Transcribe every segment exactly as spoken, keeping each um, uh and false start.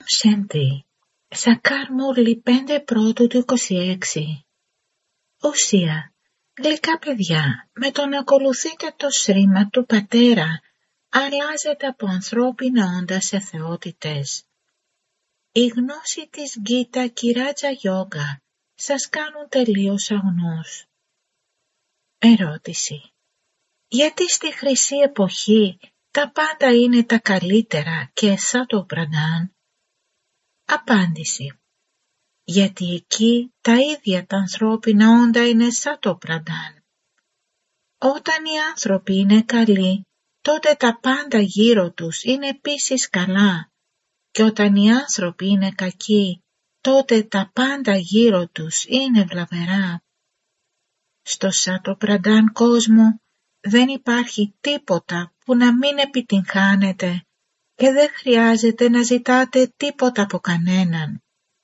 Σέντι, Σακάρ Μούρλι πέντε πρώτου του είκοσι έξι. Ουσία, γλυκά παιδιά, με το να ακολουθείτε το σρήμα του πατέρα, αλλάζετε από ανθρώπινα όντα σε θεότητες. Η γνώση της Γκίτα και η Ράτζα Γιόγκα σας κάνουν τελείως αγνούς. Ερώτηση. Γιατί στη χρυσή εποχή τα πάντα είναι τα καλύτερα και σαν το πραντάν? Απάντηση. Γιατί εκεί τα ίδια τα ανθρώπινα όντα είναι σαν το πραντάν. Όταν οι άνθρωποι είναι καλοί, τότε τα πάντα γύρω τους είναι επίσης καλά. Και όταν οι άνθρωποι είναι κακοί, τότε τα πάντα γύρω τους είναι βλαβερά. Στο σάτο πραντάν κόσμο δεν υπάρχει τίποτα που να μην επιτυγχάνετε και δεν χρειάζεται να ζητάτε τίποτα από κανέναν.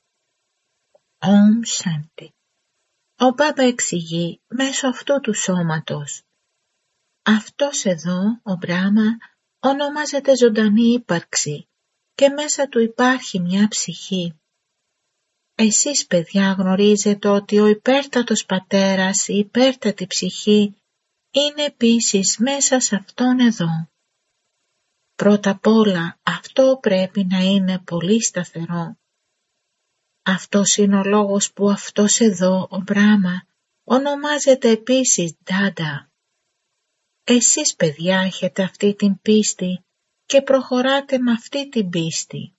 Ομ Σάντι. Ο Μπάμπα εξηγεί μέσω αυτού του σώματος. Αυτός εδώ, ο Μπράμα, ονομάζεται ζωντανή ύπαρξη και μέσα του υπάρχει μια ψυχή. Εσείς παιδιά γνωρίζετε ότι ο υπέρτατος πατέρας, η υπέρτατη ψυχή, είναι επίσης μέσα σε αυτόν εδώ. Πρώτα απ' όλα αυτό πρέπει να είναι πολύ σταθερό. Αυτός είναι ο λόγος που αυτός εδώ, ο Μπράμα, ονομάζεται επίσης Ντάντα. Εσείς παιδιά έχετε αυτή την πίστη και προχωράτε με αυτή την πίστη.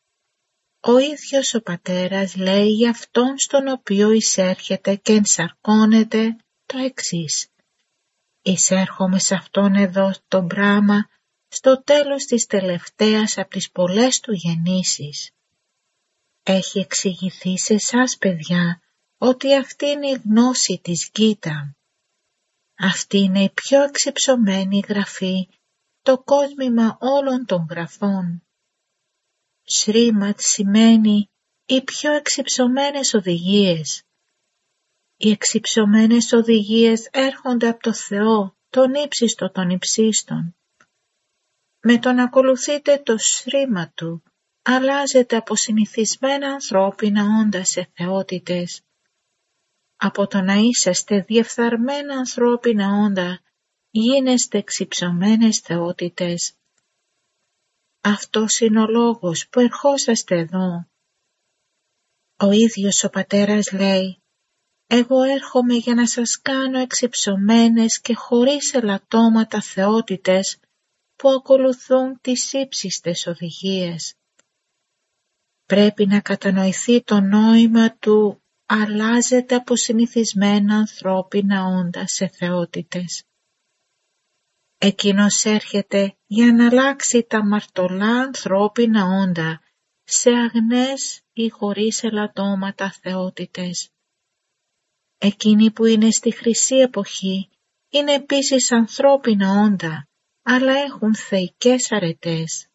Ο ίδιος ο πατέρας λέει για αυτόν στον οποίο εισέρχεται και ενσαρκώνεται το εξής. Εισέρχομαι σε αυτόν εδώ τον Μπράμα στο τέλος της τελευταίας από τις πολλές του γεννήσεις. Έχει εξηγηθεί σε εσάς παιδιά ότι αυτή είναι η γνώση της Γκίτα. Αυτή είναι η πιο εξυψωμένη γραφή, το κόσμημα όλων των γραφών. Σρήματ σημαίνει οι πιο εξυψωμένες οδηγίες. Οι εξυψωμένες οδηγίες έρχονται από το Θεό, τον ύψιστο των υψίστων. Με το να ακολουθείτε το σρήμα του, αλλάζετε από συνηθισμένα ανθρώπινα όντα σε θεότητες. Από το να είσαστε διεφθαρμένα ανθρώπινα όντα, γίνεστε εξυψωμένες θεότητες. Αυτός είναι ο λόγος που ερχόσαστε εδώ. Ο ίδιος ο πατέρας λέει, εγώ έρχομαι για να σας κάνω εξυψωμένες και χωρίς ελαττώματα θεότητες που ακολουθούν τις ύψιστες οδηγίες. Πρέπει να κατανοηθεί το νόημα του αλλάζεται από συνηθισμένα ανθρώπινα όντα σε θεότητες. Εκείνος έρχεται για να αλλάξει τα μαρτωλά ανθρώπινα όντα σε αγνές ή χωρίς ελαττώματα θεότητες. Εκείνοι που είναι στη χρυσή εποχή είναι επίσης ανθρώπινα όντα, αλλά έχουν θεϊκές αρετές.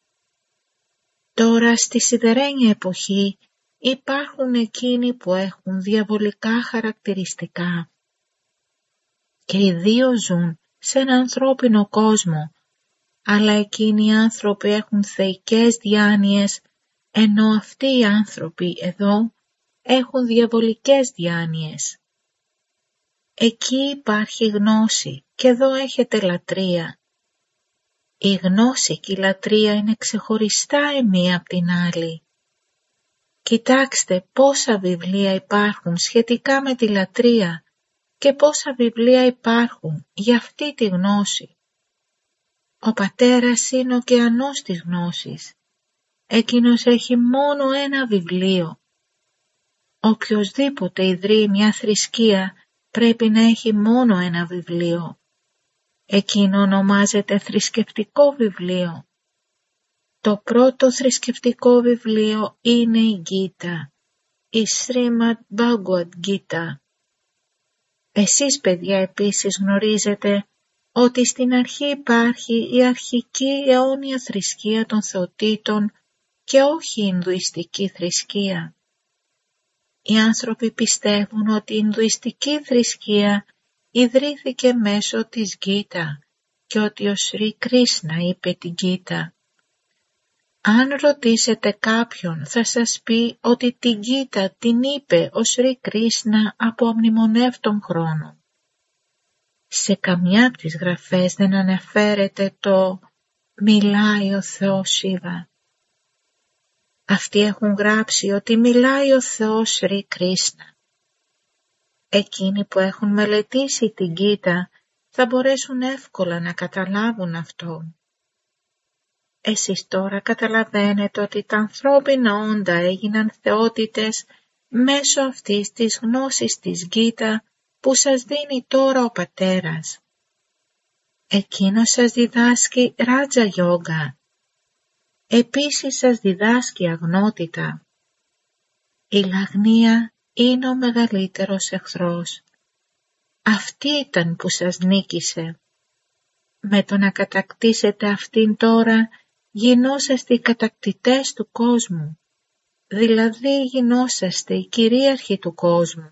Τώρα στη σιδερένια εποχή υπάρχουν εκείνοι που έχουν διαβολικά χαρακτηριστικά. Και οι δύο ζουν σε έναν ανθρώπινο κόσμο, αλλά εκείνοι οι άνθρωποι έχουν θεϊκές διάνοιες, ενώ αυτοί οι άνθρωποι εδώ έχουν διαβολικές διάνοιες. Εκεί υπάρχει γνώση και εδώ έχετε λατρεία. Η γνώση και η λατρεία είναι ξεχωριστά η μία από την άλλη. Κοιτάξτε πόσα βιβλία υπάρχουν σχετικά με τη λατρεία και πόσα βιβλία υπάρχουν για αυτή τη γνώση. Ο πατέρας είναι ο ωκεανός της γνώσης. Εκείνος έχει μόνο ένα βιβλίο. Οποιοσδήποτε ιδρύει μια θρησκεία πρέπει να έχει μόνο ένα βιβλίο. Εκείνο ονομάζεται θρησκευτικό βιβλίο. Το πρώτο θρησκευτικό βιβλίο είναι η Γκίτα, η Σρίμαντ Μπάγκουαντ Γκίτα. Εσείς παιδιά επίσης γνωρίζετε ότι στην αρχή υπάρχει η αρχική αιώνια θρησκεία των θεοτήτων και όχι η Ινδουιστική θρησκεία. Οι άνθρωποι πιστεύουν ότι η Ινδουιστική θρησκεία ιδρύθηκε μέσω της Γκίτα και ότι ο Σρι Κρίσνα είπε την Γκίτα. Αν ρωτήσετε κάποιον θα σας πει ότι την Γκίτα την είπε ο Σρι Κρίσνα από αμνημονεύτων χρόνο. Σε καμιά από τις γραφές δεν αναφέρεται το «μιλάει ο Θεός Σίβα». Αυτοί έχουν γράψει ότι μιλάει ο Θεός Σρι Κρίσνα. Εκείνοι που έχουν μελετήσει την Γκίτα θα μπορέσουν εύκολα να καταλάβουν αυτό. Εσείς τώρα καταλαβαίνετε ότι τα ανθρώπινα όντα έγιναν θεότητες μέσω αυτής της γνώσης της Γκίτα που σας δίνει τώρα ο Πατέρας. Εκείνος σας διδάσκει Ράτζα Γιόγκα. Επίσης σας διδάσκει αγνότητα. Η λαγνία είναι ο μεγαλύτερος εχθρός. Αυτή ήταν που σας νίκησε. Με το να κατακτήσετε αυτήν τώρα γινόσαστε οι κατακτητές του κόσμου, δηλαδή γινόσαστε οι κυρίαρχοι του κόσμου.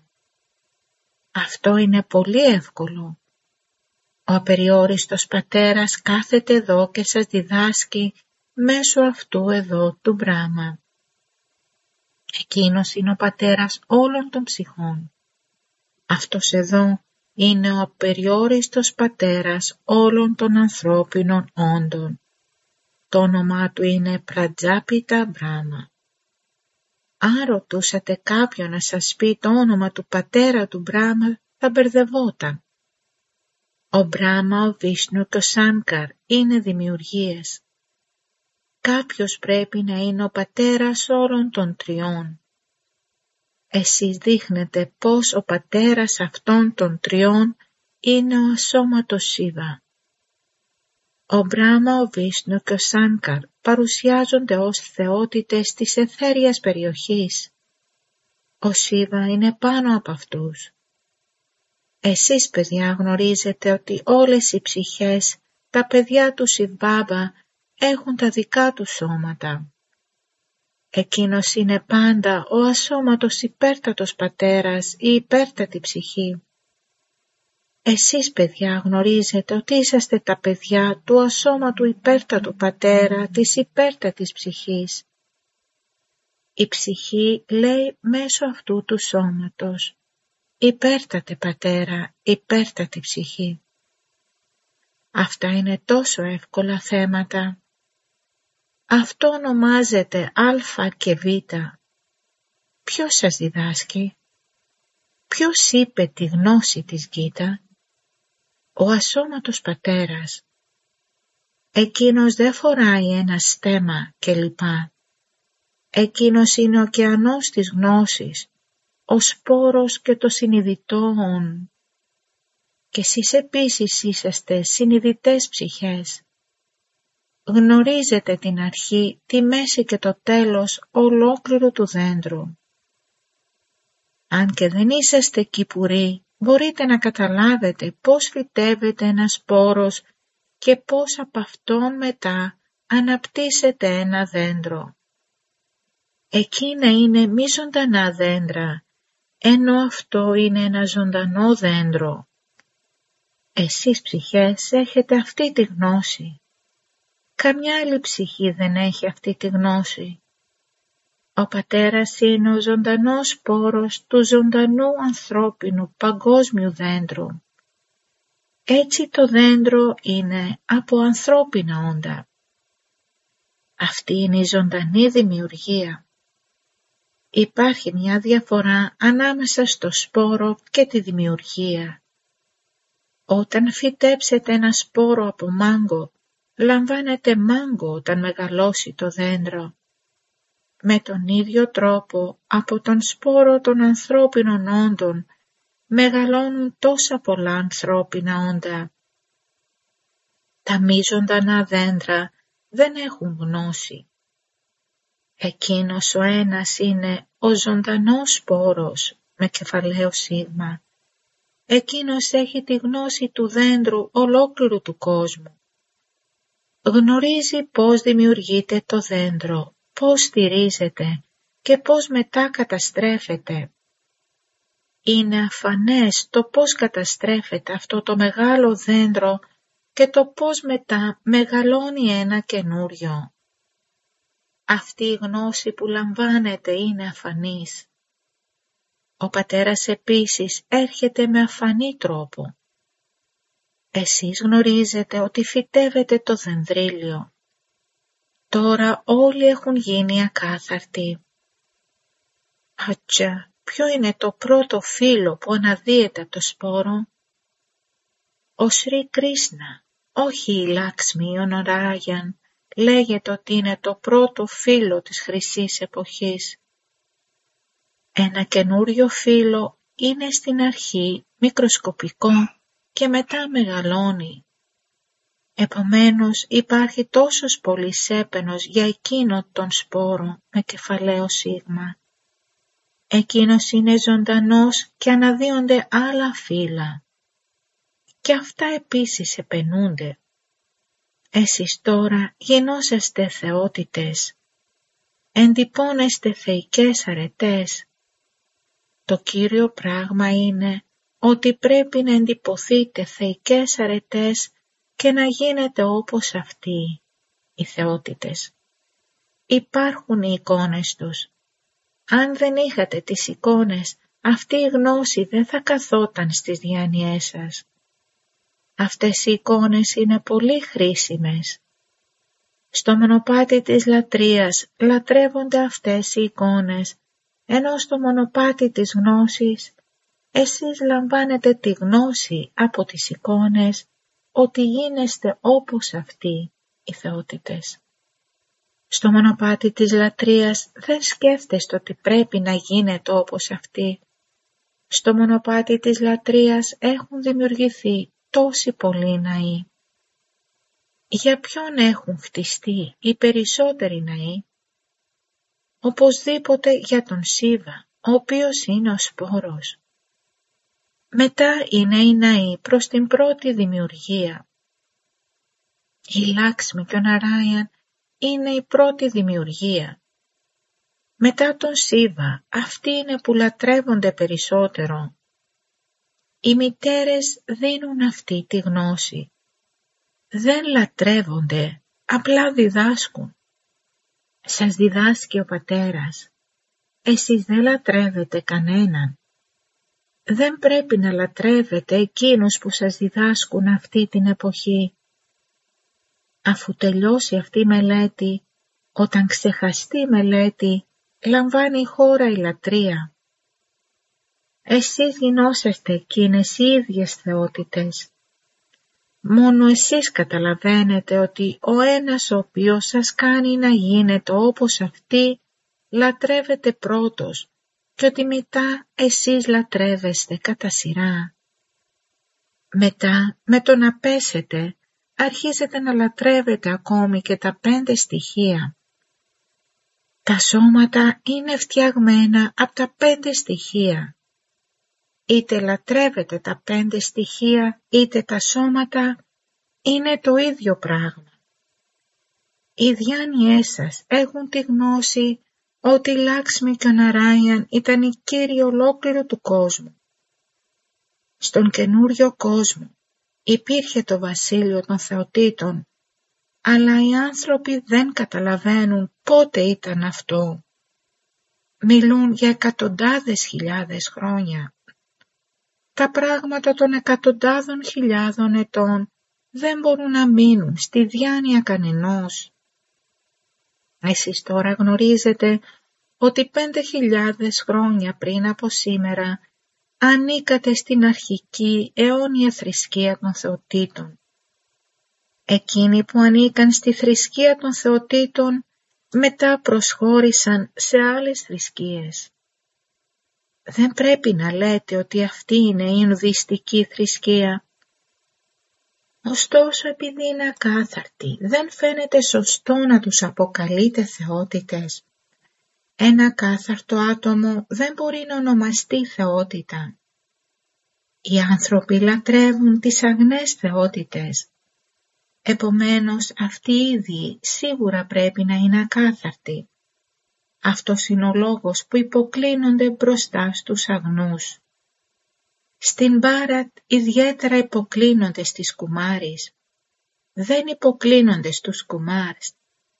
Αυτό είναι πολύ εύκολο. Ο απεριόριστος Πατέρας κάθεται εδώ και σας διδάσκει μέσω αυτού εδώ του Μπράμα. Εκείνος είναι ο Πατέρας όλων των ψυχών. Αυτός εδώ είναι ο απεριόριστος Πατέρας όλων των ανθρώπινων όντων. Το όνομά του είναι Πρατζάπιτα Μπράμα. Αν ρωτούσατε κάποιον να σας πει το όνομα του πατέρα του Μπράμα, θα μπερδευόταν. Ο Μπράμα, ο Βίσνου και ο Σάνκαρ είναι δημιουργίες. Κάποιος πρέπει να είναι ο πατέρας όλων των τριών. Εσείς δείχνετε πως ο πατέρας αυτών των τριών είναι ο ασώματος Σίβα. Ο Μπράμα, ο Βίσνου και ο Σάνκαρ παρουσιάζονται ως θεότητες της αιθέριας περιοχής. Ο Σίβα είναι πάνω από αυτούς. Εσείς παιδιά γνωρίζετε ότι όλες οι ψυχές, τα παιδιά του Σιβ-Μπάμπα, έχουν τα δικά τους σώματα. Εκείνος είναι πάντα ο ασώματος υπέρτατος πατέρας ή υπέρτατη ψυχή. Εσείς παιδιά γνωρίζετε ότι είσαστε τα παιδιά του ασώματου υπέρτατου πατέρα της υπέρτατης ψυχής. Η ψυχή λέει μέσω αυτού του σώματος «Υπέρτατε πατέρα, υπέρτατη ψυχή». Αυτά είναι τόσο εύκολα θέματα. Αυτό ονομάζεται Α και Β. Ποιος σας διδάσκει? Ποιος είπε τη γνώση της Γκίτα? Ο ασώματος πατέρας. Εκείνος δεν φοράει ένα στέμμα κλπ. Εκείνος είναι ο ωκεανός της γνώσης, ο σπόρος και το συνειδητό ον. Και εσείς επίσης είσαστε συνειδητές ψυχές. Γνωρίζετε την αρχή, τη μέση και το τέλος ολόκληρου του δέντρου. Αν και δεν είσαστε κυπουροί, μπορείτε να καταλάβετε πώς φυτεύεται ένας σπόρος και πώς από αυτόν μετά αναπτύσσεται ένα δέντρο. Εκείνα είναι μη ζωντανά δέντρα, ενώ αυτό είναι ένα ζωντανό δέντρο. Εσείς ψυχές έχετε αυτή τη γνώση. Καμιά άλλη ψυχή δεν έχει αυτή τη γνώση. Ο πατέρας είναι ο ζωντανός σπόρος του ζωντανού ανθρώπινου παγκόσμιου δέντρου. Έτσι το δέντρο είναι από ανθρώπινα όντα. Αυτή είναι η ζωντανή δημιουργία. Υπάρχει μια διαφορά ανάμεσα στο σπόρο και τη δημιουργία. Όταν φυτέψετε ένα σπόρο από μάγκο, λαμβάνετε μάγκο όταν μεγαλώσει το δέντρο. Με τον ίδιο τρόπο από τον σπόρο των ανθρώπινων όντων μεγαλώνουν τόσα πολλά ανθρώπινα όντα. Τα μη ζωντανά δέντρα δεν έχουν γνώση. Εκείνος ο ένας είναι ο ζωντανός σπόρος με κεφαλαίο σίγμα. Εκείνος έχει τη γνώση του δέντρου ολόκληρου του κόσμου. Γνωρίζει πώς δημιουργείται το δέντρο, πώς στηρίζεται και πώς μετά καταστρέφεται. Είναι αφανές το πώς καταστρέφεται αυτό το μεγάλο δέντρο και το πώς μετά μεγαλώνει ένα καινούριο. αυτή η γνώση που λαμβάνετε είναι αφανής. Ο Πατέρας επίσης έρχεται με αφανή τρόπο. Εσείς γνωρίζετε ότι φυτεύετε το δενδρύλιο. Τώρα όλοι έχουν γίνει ακάθαρτοι. Ατσα, ποιο είναι το πρώτο φύλλο που αναδύεται από το σπόρο? Ο Σρι Κρίσνα, όχι η Λάξμη, ο Ναράγιαν, λέγεται ότι είναι το πρώτο φύλλο της χρυσής εποχής. Ένα καινούριο φύλλο είναι στην αρχή μικροσκοπικό και μετά μεγαλώνει. Επομένως υπάρχει τόσος πολύς έπαινος για εκείνο τον σπόρο με κεφαλαίο σίγμα. Εκείνος είναι ζωντανός και αναδύονται άλλα φύλλα. Και αυτά επίσης επαινούνται. Εσείς τώρα γινόσαστε θεότητες. Εντυπώνεστε θεϊκές αρετές. Το κύριο πράγμα είναι ότι πρέπει να εντυπωθείτε θεϊκές αρετές και να γίνετε όπως αυτοί, οι θεότητες. Υπάρχουν οι εικόνες τους. Αν δεν είχατε τις εικόνες, αυτή η γνώση δεν θα καθόταν στις διάνοιές σας. Αυτές οι εικόνες είναι πολύ χρήσιμες. Στο μονοπάτι της λατρείας λατρεύονται αυτές οι εικόνες, ενώ στο μονοπάτι της γνώσης εσείς λαμβάνετε τη γνώση από τις εικόνες ότι γίνεστε όπως αυτοί οι θεότητες. Στο μονοπάτι της λατρείας δεν σκέφτεστε ότι πρέπει να γίνετε όπως αυτοί. Στο μονοπάτι της λατρείας έχουν δημιουργηθεί τόσοι πολλοί ναοί. Για ποιον έχουν χτιστεί οι περισσότεροι ναοί? Οπωσδήποτε για τον Σίβα, ο οποίος είναι ο σπόρος. Μετά είναι οι ναοί προς την πρώτη δημιουργία. Η Λάξμη και ο Ναράιαν είναι η πρώτη δημιουργία. Μετά τον Σίβα, αυτοί είναι που λατρεύονται περισσότερο. Οι μητέρες δίνουν αυτή τη γνώση. Δεν λατρεύονται, απλά διδάσκουν. Σας διδάσκει ο Πατέρας. Εσείς δεν λατρεύετε κανέναν. Δεν πρέπει να λατρεύετε εκείνους που σας διδάσκουν αυτή την εποχή. Αφού τελειώσει αυτή η μελέτη, όταν ξεχαστεί η μελέτη, λαμβάνει η χώρα η λατρεία. Εσείς γινόσαστε εκείνες οι ίδιες θεότητες. Μόνο εσείς καταλαβαίνετε ότι ο ένας ο οποίος σας κάνει να γίνετε όπως αυτοί, λατρεύετε πρώτος και ότι μετά εσείς λατρεύεστε κατά σειρά. Μετά, με το να πέσετε, αρχίζετε να λατρεύετε ακόμη και τα πέντε στοιχεία. Τα σώματα είναι φτιαγμένα από τα πέντε στοιχεία. Είτε λατρεύετε τα πέντε στοιχεία, είτε τα σώματα, είναι το ίδιο πράγμα. Οι διάνοιές σας έχουν τη γνώση ότι η Λάξμη και ο Ναράιαν ήταν οι κύριοι ολόκληρου του κόσμου. Στον καινούριο κόσμο υπήρχε το βασίλειο των θεοτήτων, αλλά οι άνθρωποι δεν καταλαβαίνουν πότε ήταν αυτό. Μιλούν για εκατοντάδες χιλιάδες χρόνια. Τα πράγματα των εκατοντάδων χιλιάδων ετών δεν μπορούν να μείνουν στη διάνοια κανενός. Εσείς τώρα γνωρίζετε ότι πέντε χιλιάδες χρόνια πριν από σήμερα ανήκατε στην αρχική αιώνια θρησκεία των θεοτήτων. Εκείνοι που ανήκαν στη θρησκεία των θεοτήτων μετά προσχώρησαν σε άλλες θρησκείες. Δεν πρέπει να λέτε ότι αυτή είναι η Ινδουιστική θρησκεία. Ωστόσο, επειδή είναι ακάθαρτοι, δεν φαίνεται σωστό να τους αποκαλείτε θεότητες. Ένα ακάθαρτο άτομο δεν μπορεί να ονομαστεί θεότητα. Οι άνθρωποι λατρεύουν τις αγνές θεότητες. Επομένως, αυτοί οι ίδιοι σίγουρα πρέπει να είναι ακάθαρτοι. Αυτός είναι ο λόγος που υποκλίνονται μπροστά στους αγνούς. Στην Μπάρατ ιδιαίτερα υποκλίνονται στις κουμάρεις. Δεν υποκλίνονται στους κουμάρς.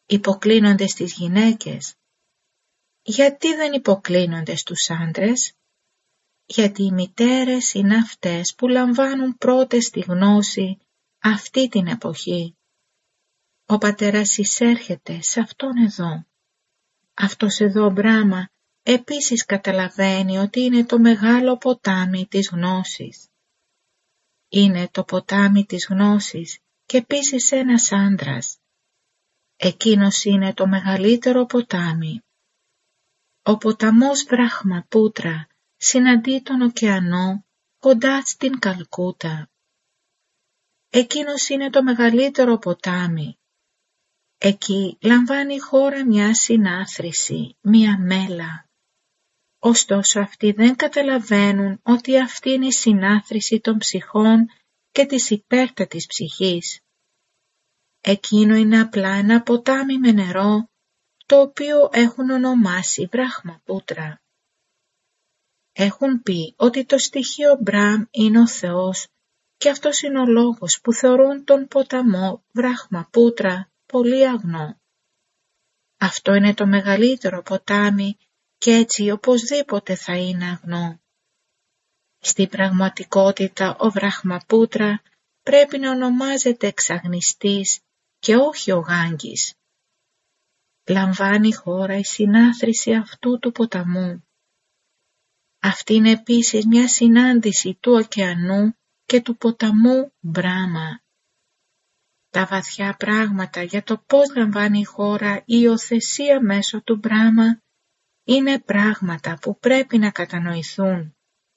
υποκλίνονται στις γυναίκες. Γιατί δεν υποκλίνονται στους άντρες? Γιατί οι μητέρες είναι αυτές που λαμβάνουν πρώτες τη γνώση αυτή την εποχή. Ο πατέρας εισέρχεται σε αυτόν εδώ. Αυτός εδώ Μπράμα επίσης καταλαβαίνει ότι είναι το μεγάλο ποτάμι της γνώσης. Είναι το ποτάμι της γνώσης και επίσης ένας άντρας. Εκείνος είναι το μεγαλύτερο ποτάμι. Ο ποταμός Βραχμαπούτρα συναντεί τον ωκεανό κοντά στην Καλκούτα. Εκείνος είναι το μεγαλύτερο ποτάμι. Εκεί λαμβάνει η χώρα μια συνάθρηση, μια μέλα. Ωστόσο αυτοί δεν καταλαβαίνουν ότι αυτή είναι η συνάθρηση των ψυχών και της υπέρτατης ψυχής. Εκείνο είναι απλά ένα ποτάμι με νερό, το οποίο έχουν ονομάσει Βραχμαπούτρα. Έχουν πει ότι το στοιχείο Μπραμ είναι ο Θεός και αυτός είναι ο λόγος που θεωρούν τον ποταμό Βραχμαπούτρα πολύ αγνό. Αυτό είναι το μεγαλύτερο ποτάμι και έτσι οπωσδήποτε θα είναι αγνό. Στην πραγματικότητα ο Βραχμαπούτρα πρέπει να ονομάζεται εξαγνιστής και όχι ο Γάγκης. Λαμβάνει η χώρα η συνάθρηση αυτού του ποταμού. Αυτή είναι επίσης μια συνάντηση του ωκεανού και του ποταμού Μπράμα. Τα βαθιά πράγματα για το πώς λαμβάνει η χώρα η υιοθεσία μέσω του Μπράμα είναι πράγματα που πρέπει να κατανοηθούν.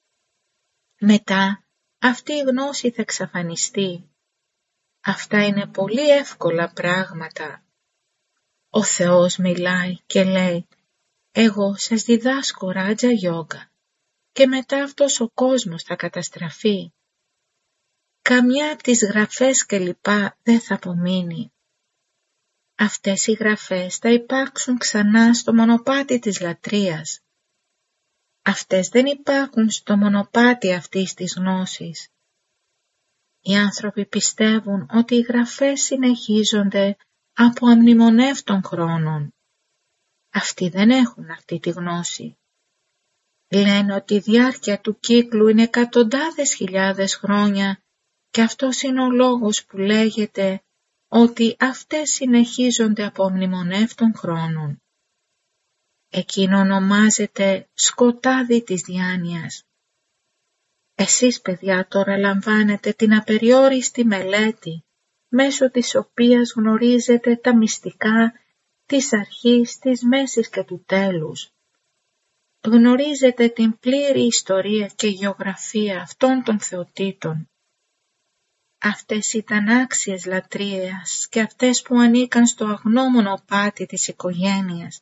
Μετά αυτή η γνώση θα εξαφανιστεί. Αυτά είναι πολύ εύκολα πράγματα. Ο Θεός μιλάει και λέει «Εγώ σας διδάσκω Ράτζα Γιόγκα» και μετά αυτός ο κόσμος θα καταστραφεί. Καμιά από τις γραφές και λοιπά δεν θα απομείνει. Αυτές οι γραφές θα υπάρξουν ξανά στο μονοπάτι της λατρείας. Αυτές δεν υπάρχουν στο μονοπάτι αυτής της γνώσης. Οι άνθρωποι πιστεύουν ότι οι γραφές συνεχίζονται από αμνημονεύτων χρόνων. Αυτοί δεν έχουν αυτή τη γνώση. Λένε ότι η διάρκεια του κύκλου είναι εκατοντάδες χιλιάδες χρόνια και αυτός είναι ο λόγος που λέγεται ότι αυτές συνεχίζονται από αμνημονεύτων χρόνων. Εκείνο ονομάζεται σκοτάδι της διάνοιας. Εσείς παιδιά τώρα λαμβάνετε την απεριόριστη μελέτη, μέσω της οποίας γνωρίζετε τα μυστικά της αρχής, της μέσης και του τέλους. Γνωρίζετε την πλήρη ιστορία και γεωγραφία αυτών των θεοτήτων. Αυτές ήταν άξιες λατρείας και αυτές που ανήκαν στο αγνό μονοπάτι της οικογένειας.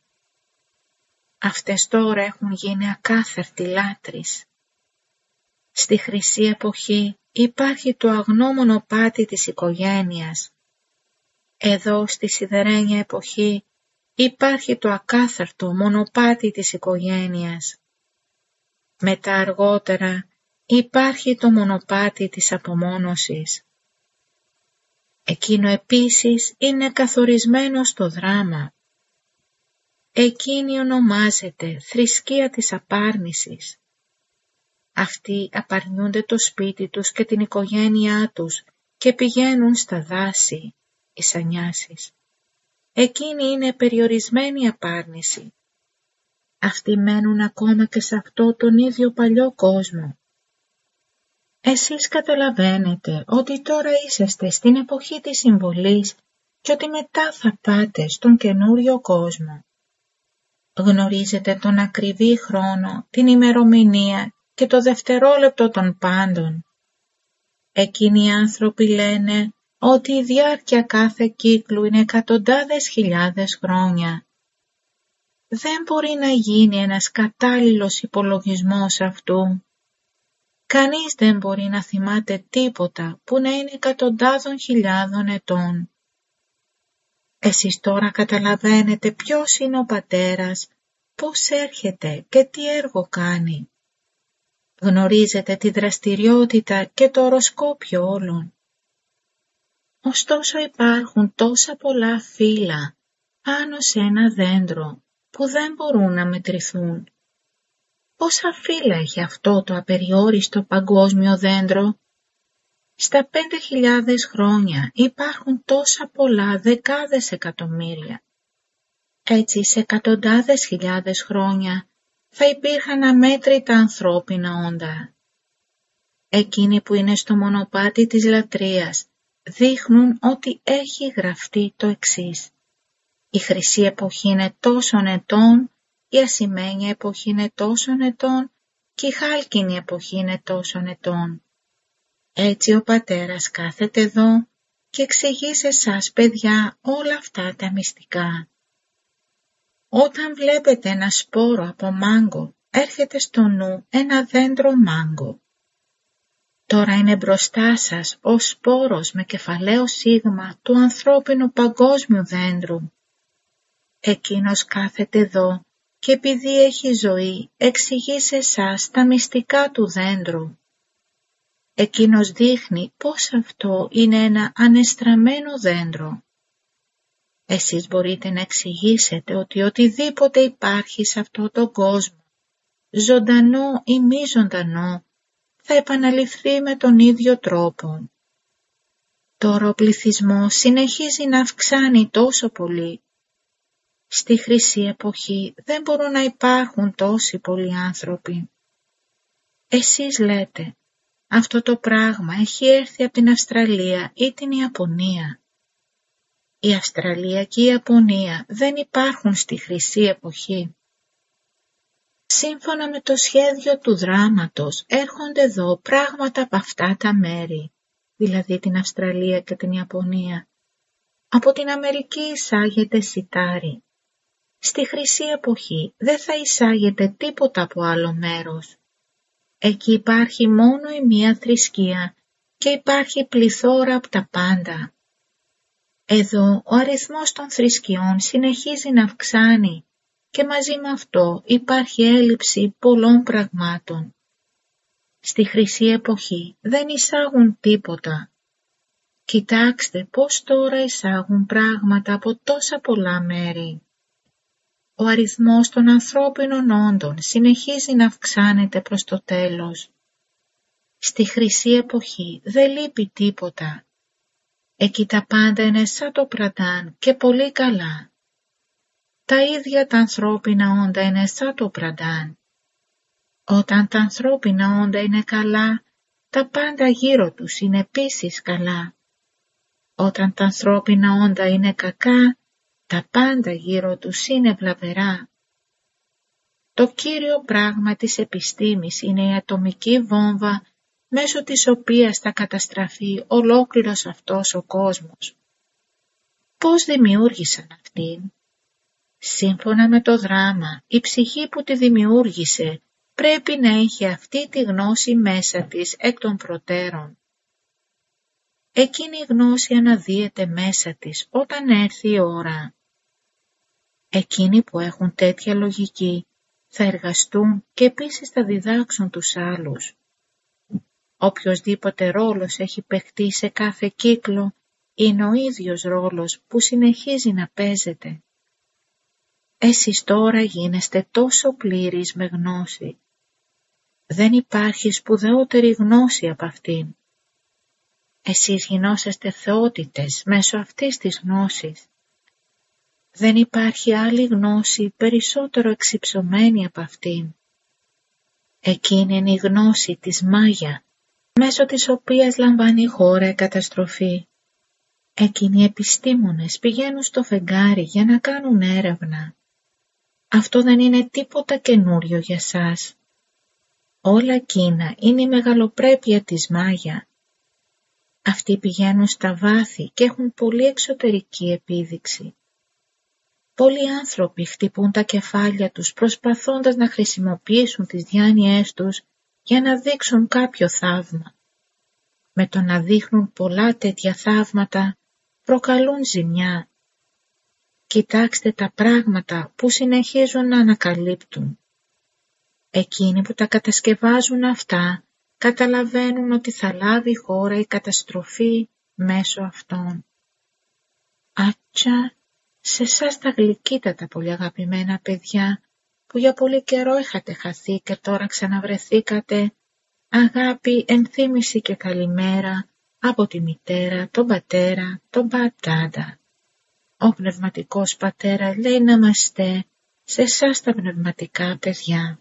Αυτές τώρα έχουν γίνει ακάθαρτοι λάτρεις. Στη χρυσή εποχή υπάρχει το αγνό μονοπάτι της οικογένειας. Εδώ στη σιδερένια εποχή υπάρχει το ακάθαρτο μονοπάτι της οικογένειας. Μετά αργότερα υπάρχει το μονοπάτι της απομόνωσης. Εκείνο επίσης είναι καθορισμένο στο δράμα. Εκείνη ονομάζεται θρησκεία της απάρνησης. Αυτοί απαρνιούνται το σπίτι τους και την οικογένειά τους και πηγαίνουν στα δάση, οι σανιάσεις. Εκείνη είναι περιορισμένη απάρνηση. Αυτοί μένουν ακόμα και σε αυτό τον ίδιο παλιό κόσμο. Εσείς καταλαβαίνετε ότι τώρα είσαστε στην εποχή της συμβολής και ότι μετά θα πάτε στον καινούριο κόσμο. Γνωρίζετε τον ακριβή χρόνο, την ημερομηνία και το δευτερόλεπτο των πάντων. Εκείνοι οι άνθρωποι λένε ότι η διάρκεια κάθε κύκλου είναι εκατοντάδες χιλιάδες χρόνια. Δεν μπορεί να γίνει ένας κατάλληλος υπολογισμός αυτού. Κανείς δεν μπορεί να θυμάται τίποτα που να είναι εκατοντάδων χιλιάδων ετών. Εσείς τώρα καταλαβαίνετε ποιος είναι ο πατέρας, πώς έρχεται και τι έργο κάνει. Γνωρίζετε τη δραστηριότητα και το οροσκόπιο όλων. Ωστόσο υπάρχουν τόσα πολλά φύλλα πάνω σε ένα δέντρο που δεν μπορούν να μετρηθούν. Πόσα φύλλα έχει αυτό το απεριόριστο παγκόσμιο δέντρο? Στα πέντε χιλιάδες χρόνια υπάρχουν τόσα πολλά δεκάδες εκατομμύρια. Έτσι σε εκατοντάδες χιλιάδες χρόνια θα υπήρχαν αμέτρητα ανθρώπινα όντα. Εκείνοι που είναι στο μονοπάτι της λατρείας δείχνουν ότι έχει γραφτεί το εξής. Η χρυσή εποχή είναι τόσων ετών, η ασημένια εποχή είναι τόσων ετών και η χάλκινη εποχή είναι τόσων ετών. Έτσι ο πατέρας κάθεται εδώ και εξηγεί σε εσάς παιδιά όλα αυτά τα μυστικά. Όταν βλέπετε ένα σπόρο από μάγκο, έρχεται στο νου ένα δέντρο μάγκο. Τώρα είναι μπροστά σας ο σπόρος με κεφαλαίο σίγμα του ανθρώπινου παγκόσμιου δέντρου. Εκείνος κάθεται εδώ και επειδή έχει ζωή εξηγεί σε εσάς τα μυστικά του δέντρου. Εκείνος δείχνει πως αυτό είναι ένα ανεστραμμένο δέντρο. Εσείς μπορείτε να εξηγήσετε ότι οτιδήποτε υπάρχει σε αυτό τον κόσμο, ζωντανό ή μη ζωντανό, θα επαναληφθεί με τον ίδιο τρόπο. Τώρα ο πληθυσμός συνεχίζει να αυξάνει τόσο πολύ. Στη χρυσή εποχή δεν μπορούν να υπάρχουν τόσοι πολλοί άνθρωποι. Εσείς λέτε, αυτό το πράγμα έχει έρθει από την Αυστραλία ή την Ιαπωνία. Η Αυστραλία και η Ιαπωνία δεν υπάρχουν στη χρυσή εποχή. Σύμφωνα με το σχέδιο του δράματος έρχονται εδώ πράγματα από αυτά τα μέρη, δηλαδή την Αυστραλία και την Ιαπωνία. Από την Αμερική εισάγεται σιτάρι. Στη χρυσή εποχή δεν θα εισάγεται τίποτα από άλλο μέρος. Εκεί υπάρχει μόνο η μία θρησκεία και υπάρχει πληθώρα από τα πάντα. Εδώ ο αριθμός των θρησκειών συνεχίζει να αυξάνει και μαζί με αυτό υπάρχει έλλειψη πολλών πραγμάτων. Στη χρυσή εποχή δεν εισάγουν τίποτα. Κοιτάξτε πώς τώρα εισάγουν πράγματα από τόσα πολλά μέρη. Ο αριθμός των ανθρώπινων όντων συνεχίζει να αυξάνεται προς το τέλος. Στη χρυσή εποχή δεν λείπει τίποτα. Εκεί τα πάντα είναι σαν το πραντάν και πολύ καλά. Τα ίδια τα ανθρώπινα όντα είναι σαν το πραντάν. Όταν τα ανθρώπινα όντα είναι καλά, τα πάντα γύρω τους είναι επίσης καλά. Όταν τα ανθρώπινα όντα είναι κακά, τα πάντα γύρω τους είναι βλαβερά. Το κύριο πράγμα της επιστήμης είναι η ατομική βόμβα μέσω της οποίας θα καταστραφεί ολόκληρος αυτός ο κόσμος. Πώς δημιούργησαν αυτήν? Σύμφωνα με το δράμα, η ψυχή που τη δημιούργησε πρέπει να έχει αυτή τη γνώση μέσα της εκ των προτέρων. Εκείνη η γνώση αναδύεται μέσα της όταν έρθει η ώρα. Εκείνοι που έχουν τέτοια λογική θα εργαστούν και επίσης θα διδάξουν τους άλλους. Οποιοσδήποτε ρόλος έχει παιχτεί σε κάθε κύκλο είναι ο ίδιος ρόλος που συνεχίζει να παίζεται. Εσείς τώρα γίνεστε τόσο πλήρεις με γνώση. Δεν υπάρχει σπουδαιότερη γνώση από αυτήν. Εσείς γινόσαστε θεότητες μέσω αυτής της γνώσης. Δεν υπάρχει άλλη γνώση περισσότερο εξυψωμένη από αυτήν. Εκείνη είναι η γνώση της Μάγια, μέσω της οποίας λαμβάνει η χώρα η καταστροφή. Εκείνοι οι επιστήμονες πηγαίνουν στο φεγγάρι για να κάνουν έρευνα. Αυτό δεν είναι τίποτα καινούριο για σας. Όλα εκείνα είναι η μεγαλοπρέπεια της Μάγια. Αυτοί πηγαίνουν στα βάθη και έχουν πολύ εξωτερική επίδειξη. Πολλοί άνθρωποι χτυπούν τα κεφάλια τους προσπαθώντας να χρησιμοποιήσουν τις διάνοιές τους για να δείξουν κάποιο θαύμα. Με το να δείχνουν πολλά τέτοια θαύματα προκαλούν ζημιά. Κοιτάξτε τα πράγματα που συνεχίζουν να ανακαλύπτουν. Εκείνοι που τα κατασκευάζουν αυτά καταλαβαίνουν ότι θα λάβει η χώρα η καταστροφή μέσω αυτών. Άτσα, Σε εσάς τα γλυκύτατα πολύ αγαπημένα παιδιά, που για πολύ καιρό είχατε χαθεί και τώρα ξαναβρεθήκατε, αγάπη, ενθύμηση και καλημέρα από τη μητέρα, τον πατέρα, τον πατάντα. Ο πνευματικός πατέρα λέει να είμαστε σε εσάς τα πνευματικά παιδιά.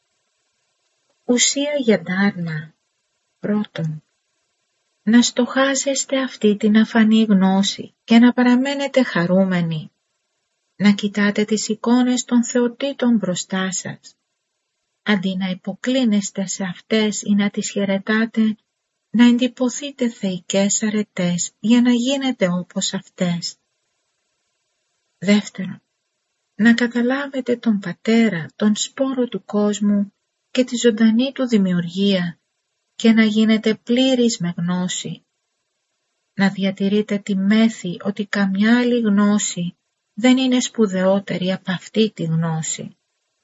Ουσία για ντάρμα. Πρώτον, να στοχάζεστε αυτή την αφανή γνώση και να παραμένετε χαρούμενοι. Να κοιτάτε τις εικόνες των θεοτήτων μπροστά σας. Αντί να υποκλίνεστε σε αυτές ή να τις χαιρετάτε, να εντυπωθείτε θεϊκές αρετές για να γίνετε όπως αυτές. Δεύτερον, να καταλάβετε τον Πατέρα, τον σπόρο του κόσμου και τη ζωντανή του δημιουργία και να γίνετε πλήρης με γνώση. Να διατηρείτε τη μέθη ότι καμιά άλλη γνώση δεν είναι σπουδαιότερη από αυτή τη γνώση.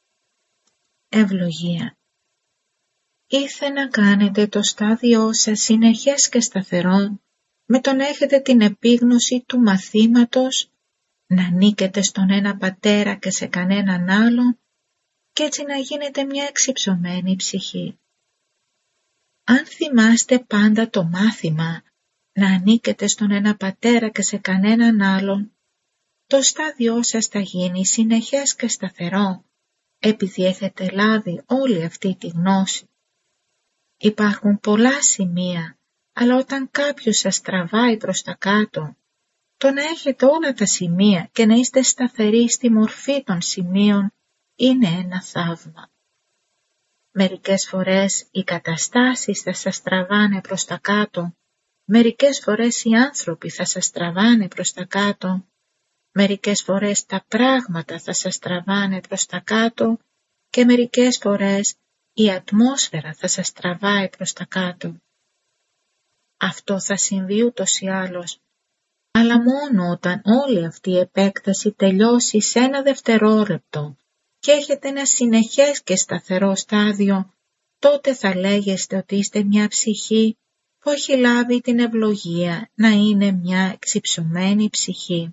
Ευλογία. Ήρθε να κάνετε το στάδιό σας συνεχές και σταθερό με το να έχετε την επίγνωση του μαθήματος, να ανήκετε στον ένα πατέρα και σε κανέναν άλλον και έτσι να γίνετε μια εξυψωμένη ψυχή. Αν θυμάστε πάντα το μάθημα να ανήκετε στον ένα πατέρα και σε κανέναν άλλον, το στάδιό σας θα γίνει συνεχές και σταθερό, επειδή έχετε λάβει όλη αυτή τη γνώση. Υπάρχουν πολλά σημεία, αλλά όταν κάποιος σας τραβάει προς τα κάτω, το να έχετε όλα τα σημεία και να είστε σταθεροί στη μορφή των σημείων είναι ένα θαύμα. Μερικές φορές οι καταστάσεις θα σας τραβάνε προς τα κάτω, μερικές φορές οι άνθρωποι θα σας τραβάνε προς τα κάτω, μερικές φορές τα πράγματα θα σας τραβάνε προς τα κάτω και μερικές φορές η ατμόσφαιρα θα σας τραβάει προς τα κάτω. Αυτό θα συμβεί ούτως ή άλλως, αλλά μόνο όταν όλη αυτή η επέκταση τελειώσει σε ένα δευτερόλεπτο και έχετε ένα συνεχές και σταθερό στάδιο, τότε θα λέγεστε ότι είστε μια ψυχή που έχει λάβει την ευλογία να είναι μια εξυψωμένη ψυχή.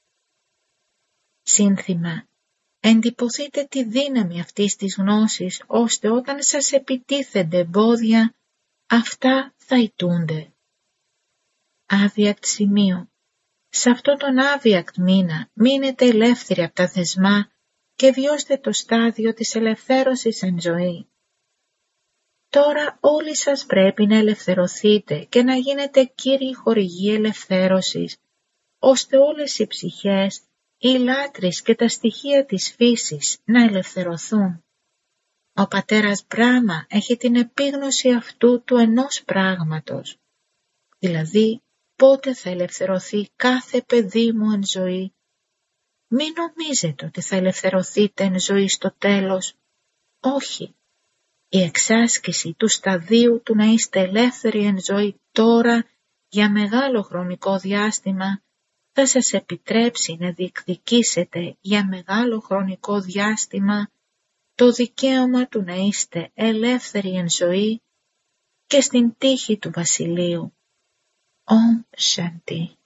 Σύνθημα. Εντυπωθείτε τη δύναμη αυτής της γνώσης, ώστε όταν σας επιτίθενται εμπόδια, αυτά θα ηττούνται. Άβιακτ σημείο. Σε αυτό τον άβιακτ μήνα μείνετε ελεύθεροι από τα δεσμά και βιώστε το στάδιο της ελευθέρωσης εν ζωή. Τώρα όλοι σας πρέπει να ελευθερωθείτε και να γίνετε κύριοι χορηγοί ελευθέρωσης, ώστε όλες οι ψυχές, οι λάτρεις και τα στοιχεία της φύσης να ελευθερωθούν. Ο πατέρας Μπράχμα έχει την επίγνωση αυτού του ενός πράγματος, δηλαδή πότε θα ελευθερωθεί κάθε παιδί μου εν ζωή. Μην νομίζετε ότι θα ελευθερωθείτε εν ζωή στο τέλος. Όχι. Η εξάσκηση του σταδίου του να είστε ελεύθεροι εν ζωή τώρα για μεγάλο χρονικό διάστημα θα σας επιτρέψει να διεκδικήσετε για μεγάλο χρονικό διάστημα το δικαίωμα του να είστε ελεύθεροι εν ζωή και στην τύχη του βασιλείου. Ομ Σάντι.